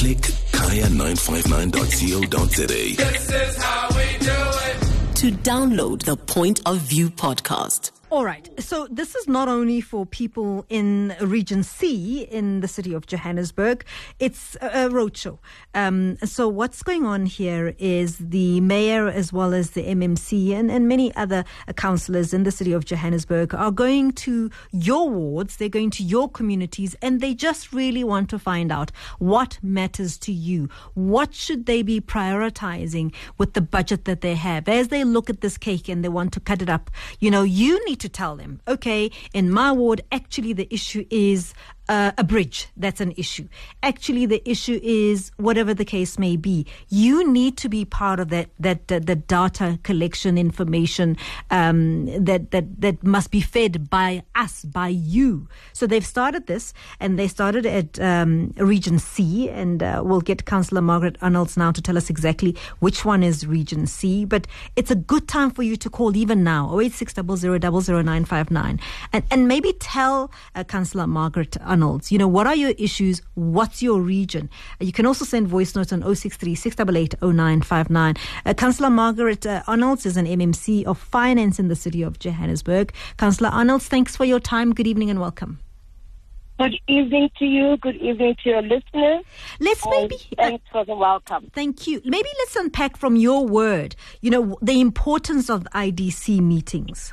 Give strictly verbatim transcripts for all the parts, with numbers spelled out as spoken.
Click kaya nine five nine dot co dot za. This is how we do it. To download the Point of View podcast. All right. So this is not only for people in Region C in the city of Johannesburg. It's a, a roadshow. Um, so what's going on here is the mayor as well as the M M C and, and many other uh, councillors in the city of Johannesburg are going to your wards. They're going to your communities, and they just really want to find out what matters to you. What should they be prioritizing with the budget that they have as they look at this cake and they want to cut it up? You know, you need to tell them, okay, in my ward, actually the issue is uh, a bridge. That's an issue. Actually, the issue is whatever the case may be. You need to be part of that, that, uh, the data collection information um, that, that, that must be fed by us, by you. So they've started this, and they started at um, Region C, and uh, we'll get Councillor Margaret Arnolds now to tell us exactly which one is Region C. But it's a good time for you to call even now, oh eight six zero zero zero zero nine five nine, and, and maybe tell uh, Councillor Margaret Arnolds, you know, what are your issues? What's your region? Uh, you can also send voice notes on oh six three, six eight eight, oh nine five nine. Uh, Councillor Margaret uh, Arnolds is an M M C of Finance in the city of Johannesburg. Councillor Arnolds, thanks for your time. Good evening and welcome. Good evening to you. Good evening to your listeners. Let's maybe... Thanks uh, for the welcome. Thank you. Maybe let's unpack from your word, you know, the importance of I D C meetings.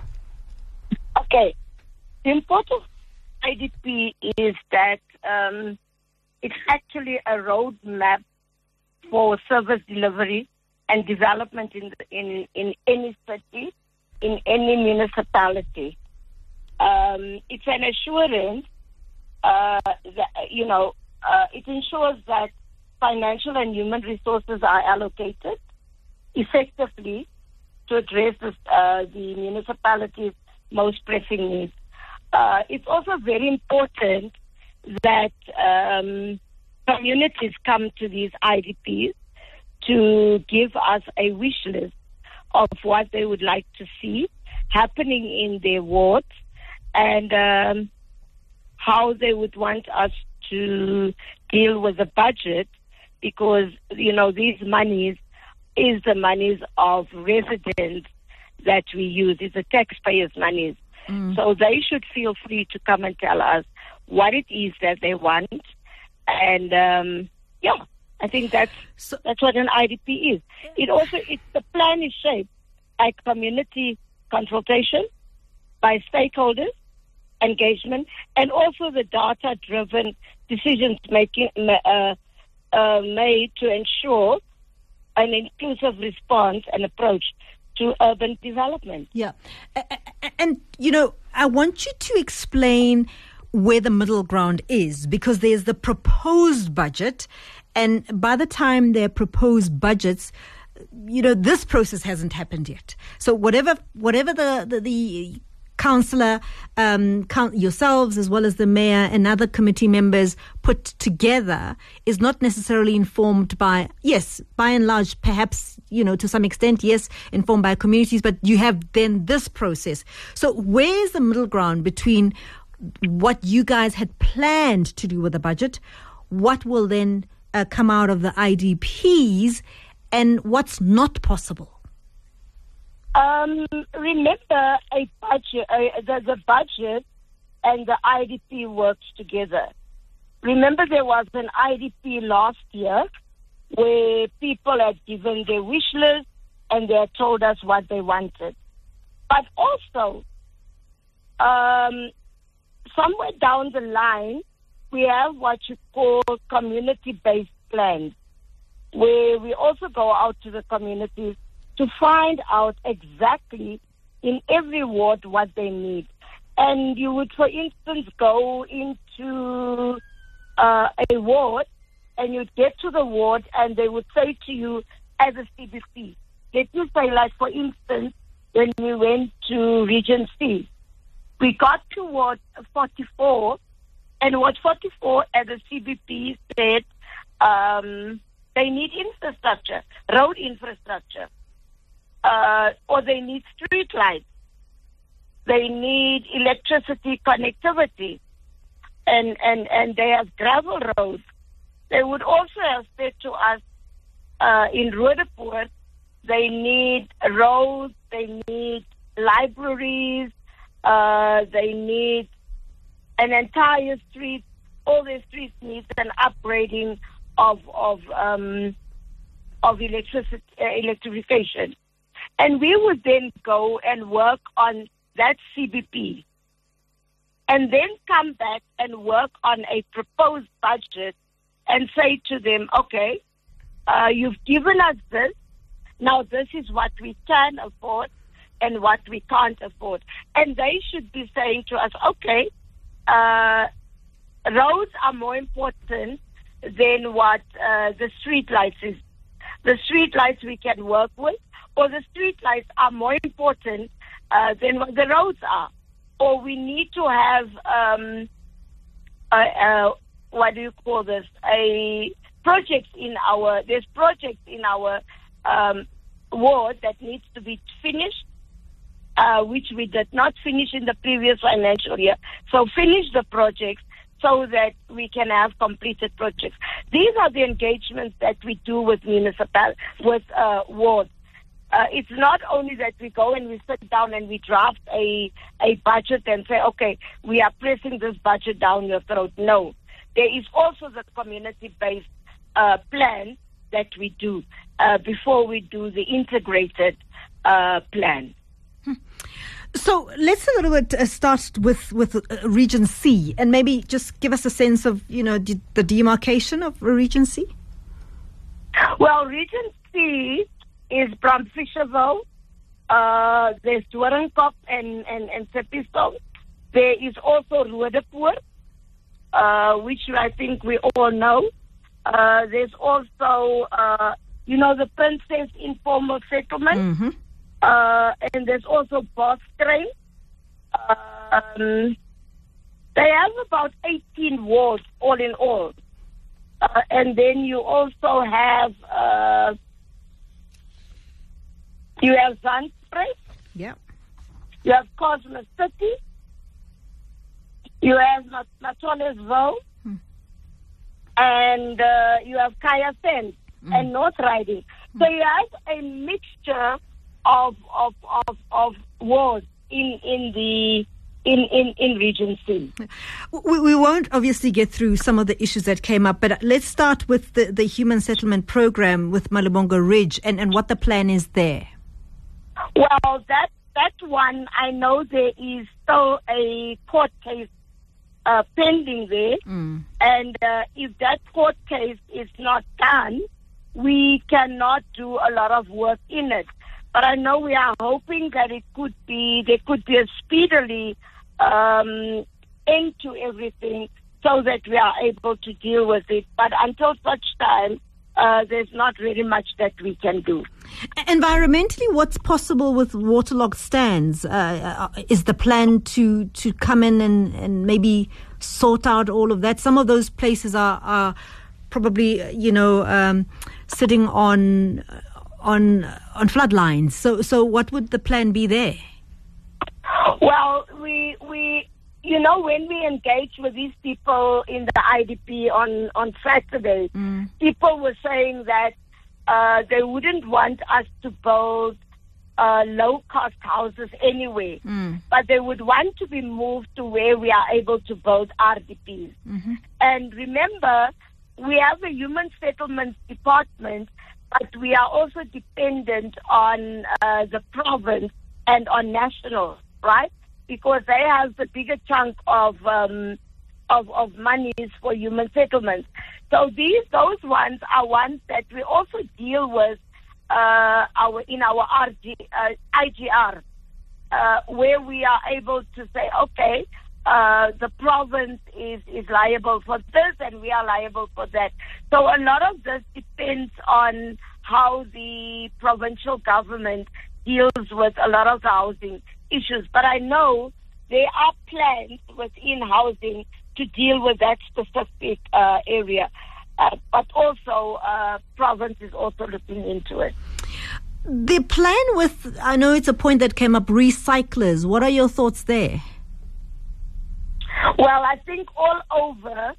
Okay. The importance of I D P is that um, it's actually a roadmap for service delivery and development in the, in in any city, in any municipality. Um, it's an assurance, uh, that, you know, uh, it ensures that financial and human resources are allocated effectively to address this, uh, the municipality's most pressing needs. Uh, it's also very important that um, communities come to these I D Ps to give us a wish list of what they would like to see happening in their wards and um, how they would want us to deal with the budget, because, you know, these monies is the monies of residents that we use. It's the taxpayers' monies. Mm. So they should feel free to come and tell us what it is that they want. And, um, yeah, I think that's so, that's what an I D P is. It also, it's the plan is shaped by community consultation, by stakeholders, engagement, and also the data-driven decisions making uh, uh, made to ensure an inclusive response and approach to urban development. Yeah. And, you know, I want you to explain where the middle ground is, because there's the proposed budget, and by the time there are proposed budgets, you know, this process hasn't happened yet. So whatever whatever the, the, the councillor, um, count, yourselves, as well as the mayor and other committee members put together is not necessarily informed by, yes, by and large, perhaps, you know, to some extent, yes, informed by communities, but you have then this process. So where's the middle ground between what you guys had planned to do with the budget, what will then uh, come out of the I D Ps, and what's not possible? Um, remember, a budget, uh, the, the budget and the I D P works together. Remember, there was an I D P last year where people had given their wish list and they had told us what they wanted. But also, um, somewhere down the line, we have what you call community-based plans, where we also go out to the communities to find out exactly in every ward what they need. And you would, for instance, go into uh, a ward and you'd get to the ward and they would say to you as a C B C, let me say, like, for instance, when we went to Region C, we got to Ward forty-four, and Ward forty-four as a C B P said um, they need infrastructure, road infrastructure. Uh, or they need street lights. They need electricity connectivity. And, and, and they have gravel roads. they would also have said to us uh, in Roodepoort, they need roads, they need libraries, uh, they need an entire street. All the streets need an upgrading of of um, of electricity, uh, electrification, and we would then go and work on that C B P, and then come back and work on a proposed budget, and say to them, okay, uh, you've given us this. Now this is what we can afford and what we can't afford, and they should be saying to us, okay. Uh, Roads are more important than what uh, the street lights is. The street lights we can work with, or the street lights are more important uh, than what the roads are. Or we need to have, um, a, a, what do you call this, a project in our, there's projects in our um, ward that needs to be finished, uh, which we did not finish in the previous financial year. So finish the projects, so that we can have completed projects. These are the engagements that we do with municipal, with uh, wards. Uh, it's not only that we go and we sit down and we draft a, a budget and say, okay, we are pressing this budget down your throat. No. There is also the community-based uh, plan that we do uh, before we do the integrated uh, plan. Hmm. So let's a little bit uh, start with with uh, Region C, and maybe just give us a sense of, you know, de- the demarcation of Region C. Well, Region C is from Fisherville. Uh, there's Doornkop and and and Sepiso. There is also Roodepoort, uh, which I think we all know. Uh, there's also, uh, you know, the Princess Informal Settlement. Mm-hmm. Uh, and there's also Bosstrain. Um, they have about eighteen wards all in all. Uh, and then you also have, uh, you have Zandspruit. Yeah. You have Cosmos City. You have Matolesville. Hmm. And uh, you have Kaya Fence mm. and North Riding. Mm. So you have a mixture of of of, of wards in in the in, in, in Region C. We, we won't obviously get through some of the issues that came up, but let's start with the, the Human Settlement Program with Malibongo Ridge and, and what the plan is there. Well, that that one, I know there is still a court case uh, pending there, mm. and uh, if that court case is not done, we cannot do a lot of work in it. But I know we are hoping that it could be, there could be a speedily um, end to everything so that we are able to deal with it. But until such time, uh, there's not really much that we can do. Environmentally, what's possible with waterlogged stands? Uh, is the plan to, to come in and, and maybe sort out all of that? Some of those places are, are probably, you know, um, sitting on... on on flood lines. So so what would the plan be there? Well, we we you know, when we engaged with these people in the I D P on, on Saturday, mm. people were saying that uh, they wouldn't want us to build uh, low-cost houses anyway, mm. but they would want to be moved to where we are able to build R D Ps. Mm-hmm. And remember, we have a human settlements department, but we are also dependent on uh, the province and on national, right? Because they have the bigger chunk of um, of, of monies for human settlements. So these those ones are ones that we also deal with uh, our in our R G, uh, I G R, uh, where we are able to say, okay, uh, the province is, is liable for this and we are liable for that. So a lot of this depends on how the provincial government deals with a lot of the housing issues. But I know there are plans within housing to deal with that specific uh, area. Uh, but also, uh, province is also looking into it. The plan with, I know it's a point that came up, recyclers. What are your thoughts there? Well, I think all over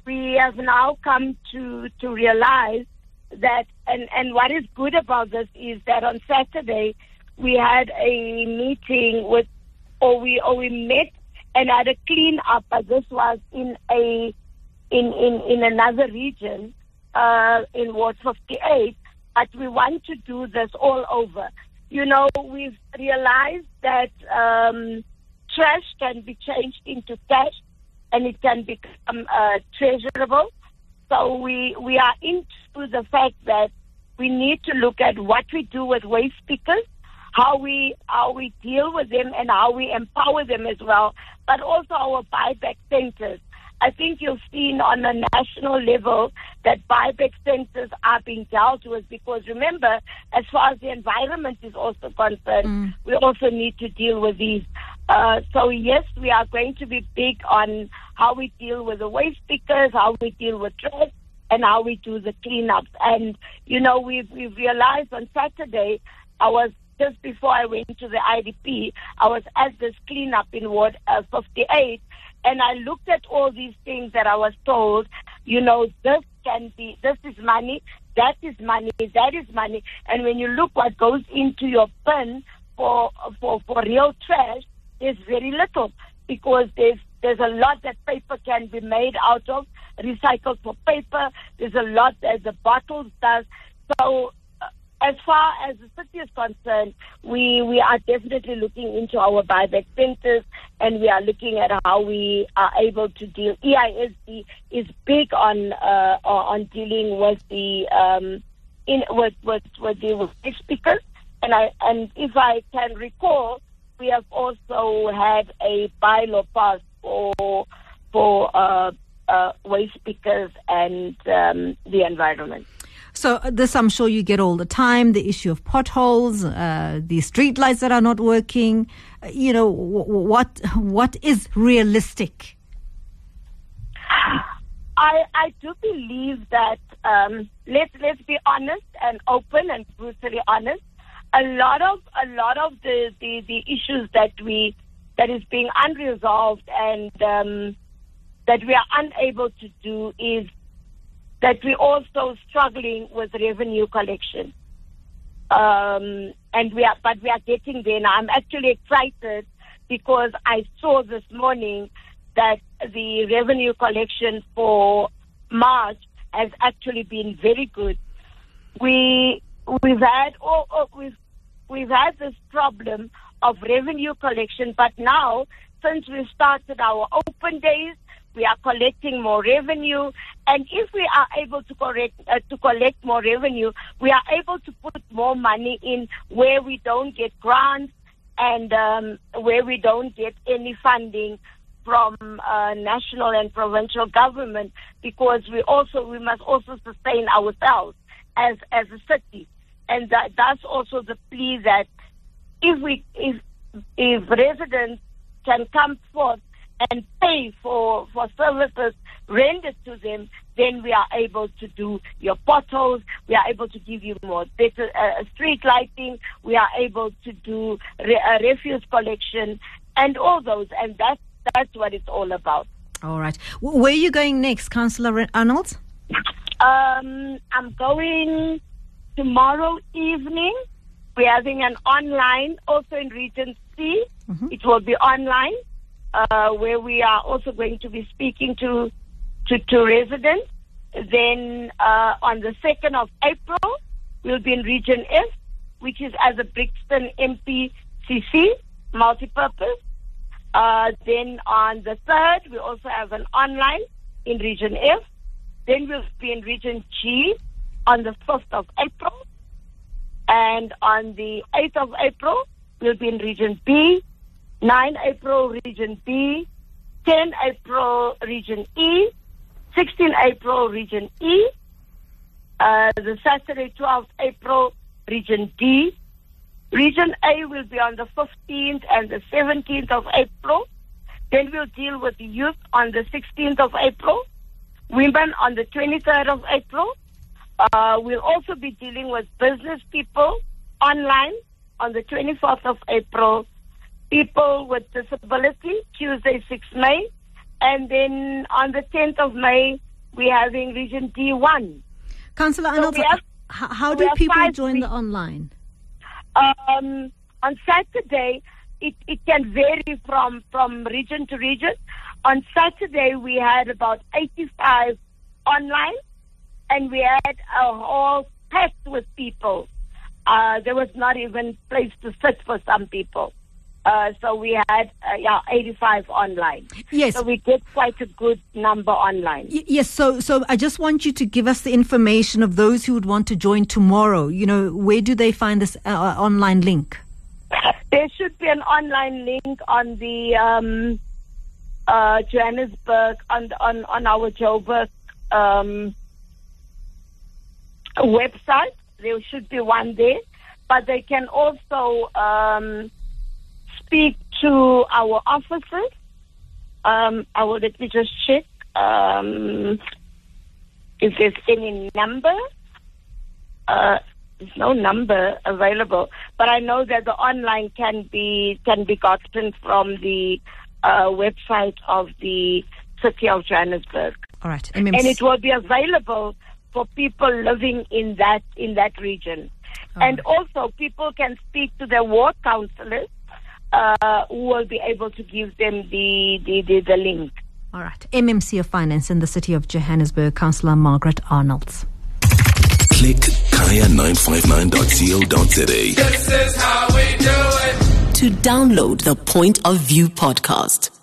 we have now come to, to realize that, and, and what is good about this is that on Saturday we had a meeting with, or we, or we met and had a clean up, but this was in a, in, in, in another region, uh, in Ward fifty-eight, but we want to do this all over. You know, we've realized that um, trash can be changed into cash and it can become uh, treasurable. So we we are into the fact that we need to look at what we do with waste pickers, how we how we deal with them and how we empower them as well, but also our buyback centers. I think you've seen on a national level that buyback centers are being dealt with because, remember, as far as the environment is also concerned, mm. we also need to deal with these. Uh, so, yes, we are going to be big on how we deal with the waste pickers, how we deal with trash, and how we do the cleanups. And, you know, we've, we've realized on Saturday, I was, just before I went to the I D P, I was at this cleanup in Ward uh, fifty-eight, and I looked at all these things that I was told, you know, this can be, this is money, that is money, that is money. And when you look what goes into your bin for for, for real trash, there's very little because there's there's a lot that paper can be made out of, recycled for paper. There's a lot that the bottles does. So as far as the city is concerned, we, we are definitely looking into our buyback centers and we are looking at how we are able to deal. E I S D is big on uh, on dealing with the um, in with with, with the waste pickers, and I and if I can recall, we have also had a bylaw passed for for uh, uh, waste pickers and um, the environment. So this, I'm sure you get all the time, the issue of potholes, uh, the street lights that are not working. Uh, you know, w- what what is realistic? I I do believe that, um, let's, let's be honest and open and brutally honest. A lot of a lot of the, the, the issues that we that is being unresolved and um, that we are unable to do is that we're also struggling with revenue collection. Um, and we are, but we are getting there now. I'm actually excited because I saw this morning that the revenue collection for March has actually been very good. We, we've had, oh, oh, we've, we've had this problem of revenue collection, but now, since we started our open days, we are collecting more revenue, and if we are able to correct uh, to collect more revenue, we are able to put more money in where we don't get grants and um, where we don't get any funding from uh, national and provincial government, because we also we must also sustain ourselves as as a city, and that, that's also the plea that if we if if residents can come forth and pay for, for services rendered to them, then we are able to do your potholes, we are able to give you more better uh, street lighting, we are able to do re- uh, refuse collection and all those, and that's, that's what it's all about. All right. W- where are you going next, Councillor Arnold? Um, I'm going tomorrow evening. We're having an online, also in Region C. Mm-hmm. It will be online. Uh, where we are also going to be speaking to to, to residents. Then uh, on the second of April, we'll be in Region F, which is as a Brixton M P C C, multipurpose. Uh, then on the third, we also have an online in Region F. Then we'll be in Region G on the fifth of April. And on the eighth of April, we'll be in Region B. ninth of April, Region B, tenth of April, Region E, sixteenth of April, Region E, uh, the Saturday, twelfth of April, Region D. Region A will be on the fifteenth and the seventeenth of April. Then we'll deal with the youth on the sixteenth of April, women on the twenty-third of April. Uh, we'll also be dealing with business people online on the twenty-fourth of April. People with disability, Tuesday, sixth of May. And then on the tenth of May, we're having Region D one. Councillor So Arnold, we have- how, how we do have people five join the weeks. online? Um, on Saturday, it, it can vary from, from region to region. On Saturday, we had about eighty-five online, and we had a hall packed with people. Uh, there was not even place to sit for some people. Uh, so we had uh, yeah eighty-five online. Yes. So we get quite a good number online. Y- Yes, so so I just want you to give us the information of those who would want to join tomorrow. You know, where do they find this uh, online link? There should be an online link on the um, uh, Johannesburg on the, on on our Joburg um, website. There should be one there, but they can also um, speak to our officers. Um, I will let me just check um, if there's any number. Uh, there's no number available, but I know that the online can be can be gotten from the uh, website of the City of Johannesburg, All right. M M C. and it will be available for people living in that in that region. And also, people can speak to their ward councillors, uh, who will be able to give them the the, the, the link. All right. M M C of Finance in the City of Johannesburg, Councillor Margaret Arnold. Click kaya nine five nine dot co dot za. This is how we do it. To download the Point of View podcast,